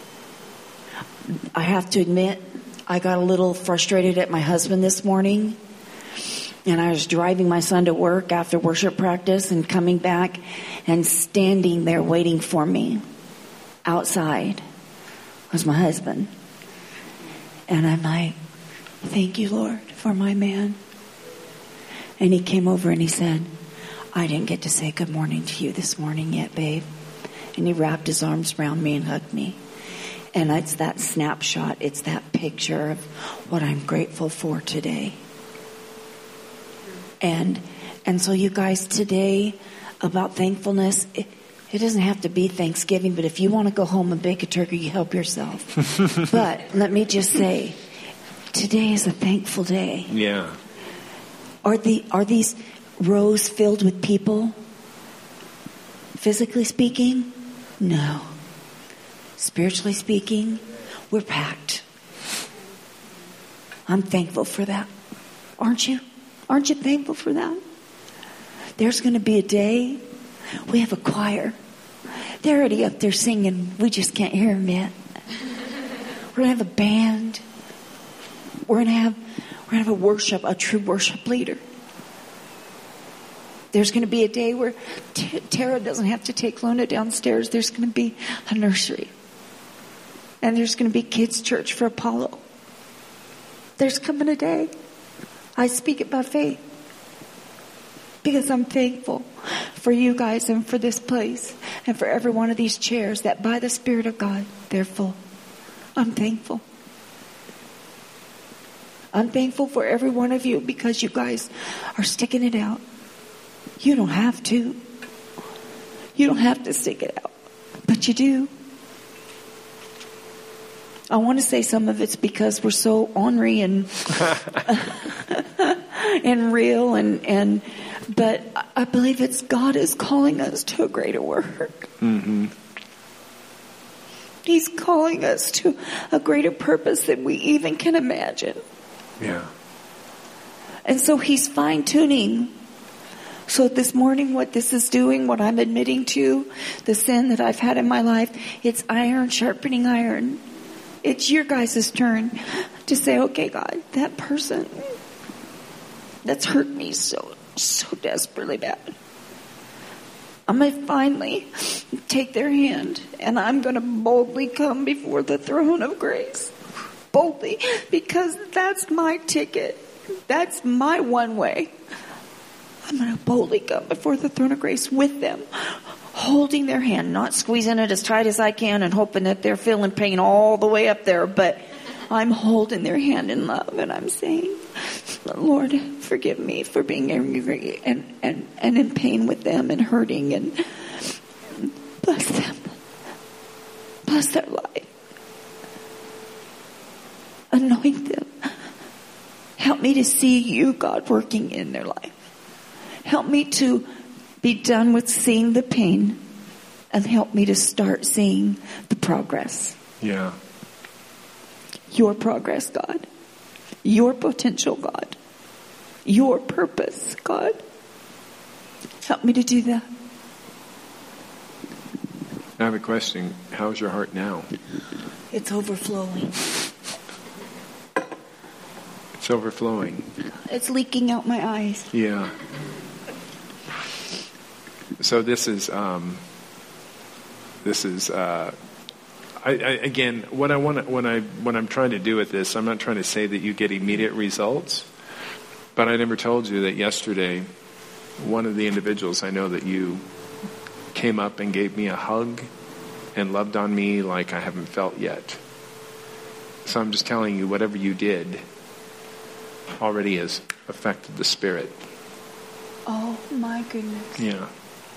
I have to admit, I got a little frustrated at my husband this morning. And I was driving my son to work after worship practice and coming back and standing there waiting for me outside was my husband. And I'm like, thank you, Lord, for my man. And he came over and he said, I didn't get to say good morning to you this morning yet, babe. And he wrapped his arms around me and hugged me. And it's that snapshot, it's that picture of what I'm grateful for today. And and so you guys, today about thankfulness, it, it doesn't have to be Thanksgiving, but if you want to go home and bake a turkey, you help yourself. But let me just say, today is a thankful day. Yeah. Are the are these rows filled with people? Physically speaking? No. Spiritually speaking, we're packed. I'm thankful for that. Aren't you? Aren't you thankful for that? There's going to be a day. We have a choir. They're already up there singing. We just can't hear them yet. We're going to have a band. We're going to have we're going to have a worship, a true worship leader. There's going to be a day where T- Tara doesn't have to take Luna downstairs. There's going to be a nursery. And there's going to be kids' church for Apollo. There's coming a day. I speak it by faith. Because I'm thankful for you guys and for this place and for every one of these chairs that by the Spirit of God, they're full. I'm thankful. I'm thankful for every one of you because you guys are sticking it out. You don't have to. You don't have to stick it out, but you do. I want to say some of it's because we're so ornery and and real and and but I believe it's God is calling us to a greater work. Mm-hmm. He's calling us to a greater purpose than we even can imagine. Yeah. And so he's fine-tuning. So this morning, what this is doing, what I'm admitting to, the sin that I've had in my life, it's iron sharpening iron. It's your guys' turn to say, okay, God, that person that's hurt me so, so desperately bad, I'm going to finally take their hand and I'm going to boldly come before the throne of grace. Boldly, because that's my ticket. That's my one way. I'm going to boldly come before the throne of grace with them, holding their hand, not squeezing it as tight as I can and hoping that they're feeling pain all the way up there, but I'm holding their hand in love and I'm saying, Lord, forgive me for being angry and, and, and in pain with them and hurting, and bless them. Bless their life. Anoint them. Help me to see you, God, working in their life. Help me to be done with seeing the pain and help me to start seeing the progress. Yeah. Your progress, God. Your potential, God. Your purpose, God. Help me to do that. I have a question. How's your heart now? It's overflowing. It's overflowing. It's leaking out my eyes. Yeah. So this is, um, this is, uh, I, I, again, what I want to, when I, when I'm trying to do with this, I'm not trying to say that you get immediate results, but I never told you that yesterday, one of the individuals I know that you came up and gave me a hug and loved on me like I haven't felt yet. So I'm just telling you, whatever you did already has affected the spirit. Oh my goodness. Yeah.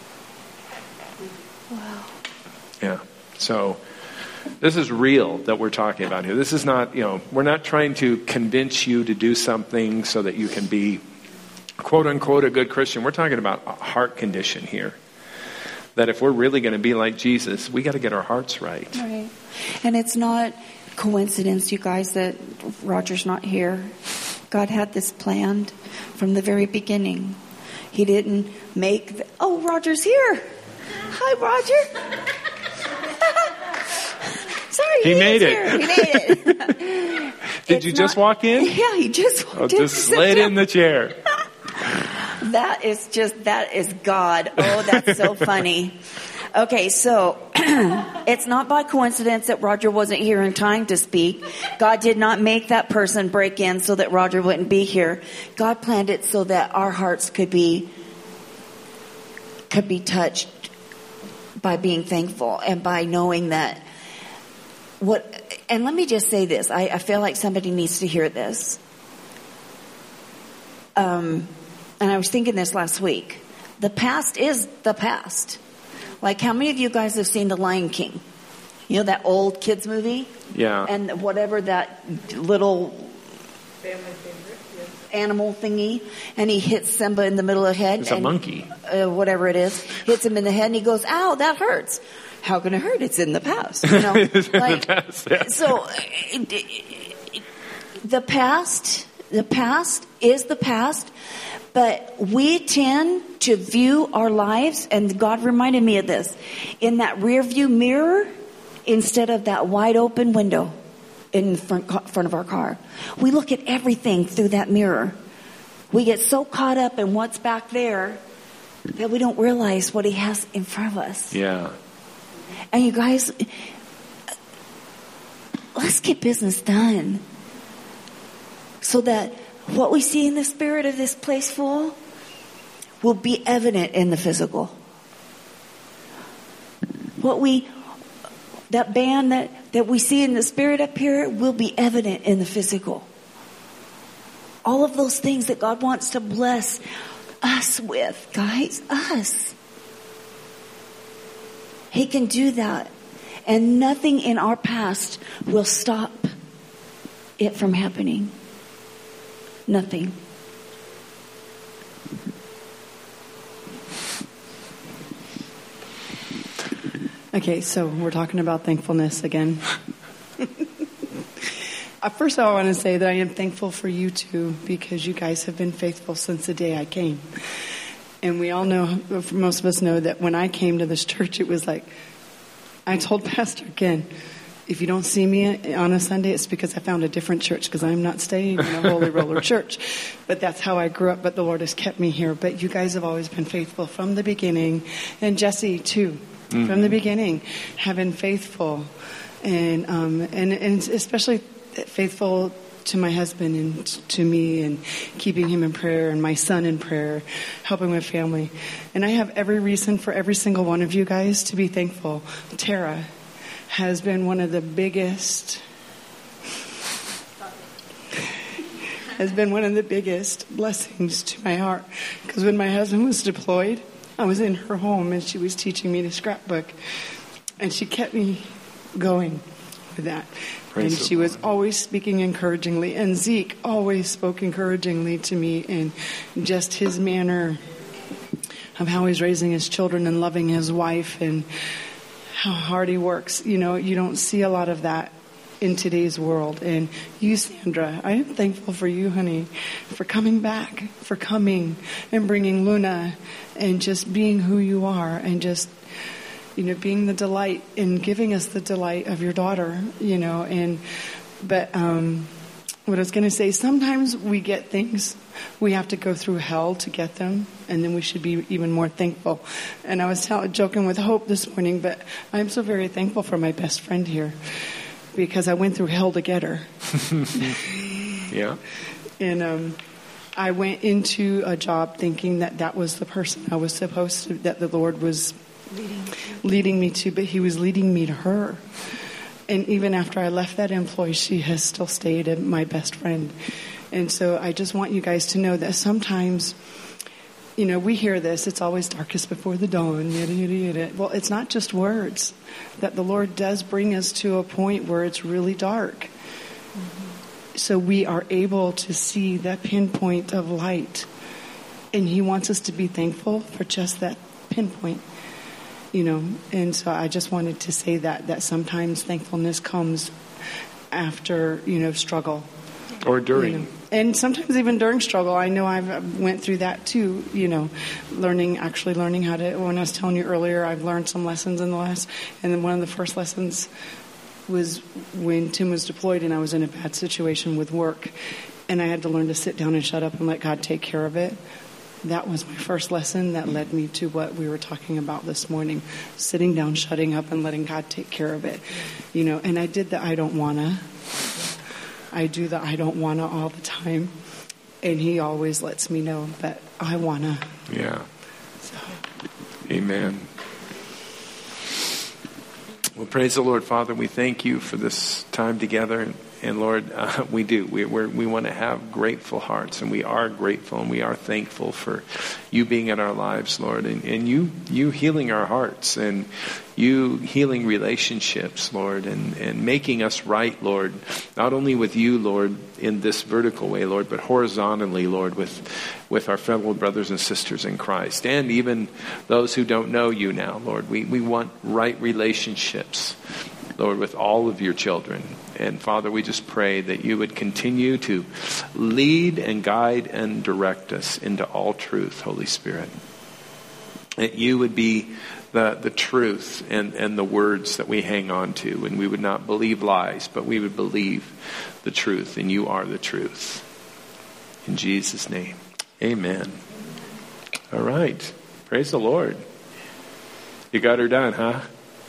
Wow. Yeah. So this is real that we're talking about here. This is not, you know, we're not trying to convince you to do something so that you can be, quote unquote, a good Christian. We're talking about a heart condition here. That if we're really going to be like Jesus, we got to get our hearts right. Right. And it's not coincidence, you guys, that Roger's not here. God had this planned from the very beginning. He didn't make the, oh, Roger's here. Hi, Roger. Sorry, he, he made here. He made it. Did It's you just not, walk in? Yeah, he just walked Oh, in. just slid in the chair. That is just, that is God. Oh, that's so funny. Okay, so it's not by coincidence that Roger wasn't here in time to speak. God did not make that person break in so that Roger wouldn't be here. God planned it so that our hearts could be could be touched by being thankful and by knowing that what. And let me just say this: I, I feel like somebody needs to hear this. Um, and I was thinking this last week. The past is the past. Like, how many of you guys have seen The Lion King? You know, that old kids movie? Yeah. And whatever that little animal thingy. And he hits Simba in the middle of the head. It's a and, monkey. Uh, whatever it is. Hits him in the head and he goes, ow, that hurts. How can it hurt? It's in the past. You know? It's in like, the past, yeah. So, it, it, the past, the past is the past. But we tend to view our lives, and God reminded me of this, in that rear view mirror instead of that wide open window in the front, front of our car. We look at everything through that mirror. We get so caught up in what's back there that we don't realize what He has in front of us. Yeah. And you guys, let's get business done so that what we see in the spirit of this place full will be evident in the physical. What we, that band that, that we see in the spirit up here will be evident in the physical. All of those things that God wants to bless us with, guys, us. He can do that. And nothing in our past will stop it from happening. Nothing. Okay, so we're talking about thankfulness again. First of all, I want to say that I am thankful for you two, because you guys have been faithful since the day I came. And we all know, most of us know, that when I came to this church, it was like, I told Pastor Ken, if you don't see me on a Sunday, it's because I found a different church, because I'm not staying in a Holy Roller church. But that's how I grew up, but the Lord has kept me here. But you guys have always been faithful from the beginning. And Jesse, too, mm-hmm. from the beginning, have been faithful. And, um, and, and especially faithful to my husband and to me, and keeping him in prayer, and my son in prayer, helping my family. And I have every reason for every single one of you guys to be thankful. Tara has been one of the biggest, has been one of the biggest blessings to my heart. Because when my husband was deployed, I was in her home and she was teaching me to scrapbook. And she kept me going with that. Praise and she was always speaking encouragingly. And Zeke always spoke encouragingly to me, and just his manner of how he's raising his children and loving his wife and how hard he works. You know, you don't see a lot of that in today's world. And you, Sandra, I am thankful for you, honey, for coming back, for coming and bringing Luna and just being who you are, and just, you know, being the delight and giving us the delight of your daughter, you know. And but um, what I was going to say, sometimes we get things, we have to go through hell to get them, and then we should be even more thankful. And I was tell, joking with Hope this morning, but I'm so very thankful for my best friend here, because I went through hell to get her. Yeah. And um, I went into a job thinking that that was the person I was supposed to, that the Lord was Leading. leading me to, but he was leading me to her. And even after I left that employee, she has still stayed my best friend. And so I just want you guys to know that sometimes, you know, we hear this, it's always darkest before the dawn. Yada, yada, yada. Well, it's not just words. That the Lord does bring us to a point where it's really dark. Mm-hmm. So we are able to see that pinpoint of light. And he wants us to be thankful for just that pinpoint. You know, and so I just wanted to say that, that sometimes thankfulness comes after, you know, struggle. Or during. You know. And sometimes even during struggle. I know I've went through that too, you know, learning, actually learning how to, when I was telling you earlier, I've learned some lessons in the last, and then one of the first lessons was when Tim was deployed and I was in a bad situation with work, and I had to learn to sit down and shut up and let God take care of it. That was my first lesson that led me to what we were talking about this morning, sitting down, shutting up, and letting God take care of it. You know, and I did the I don't wanna. I do the I don't wanna all the time. And he always lets me know that I wanna. Yeah. So. Amen. Well, praise the Lord, Father. We thank you for this time together. And, and Lord, uh, we do. We we're, we want to have grateful hearts, and we are grateful, and we are thankful for you being in our lives, Lord, and, and you you healing our hearts, and you healing relationships, Lord, and, and making us right, Lord, not only with you, Lord, in this vertical way, Lord, but horizontally, Lord, with with our fellow brothers and sisters in Christ, and even those who don't know you now, Lord. We, we want right relationships, Lord, with all of your children. And Father, we just pray that you would continue to lead and guide and direct us into all truth, Holy Spirit. That you would be the, the truth and, and the words that we hang on to. And we would not believe lies, but we would believe the truth. And you are the truth. In Jesus' name, amen. All right. Praise the Lord. You got her done, huh?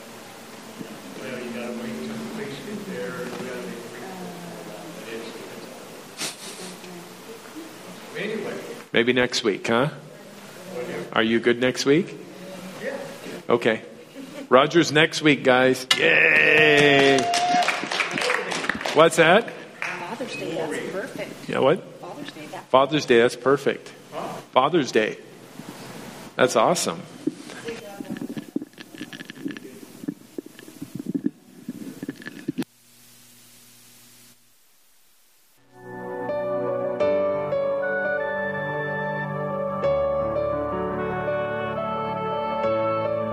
Maybe next week, huh? Are you good next week? Okay. Roger's next week, guys. Yay! What's that? Father's Day, that's perfect. Yeah, what? Father's Day, that's Father's Day, that's perfect. Father's Day. That's awesome.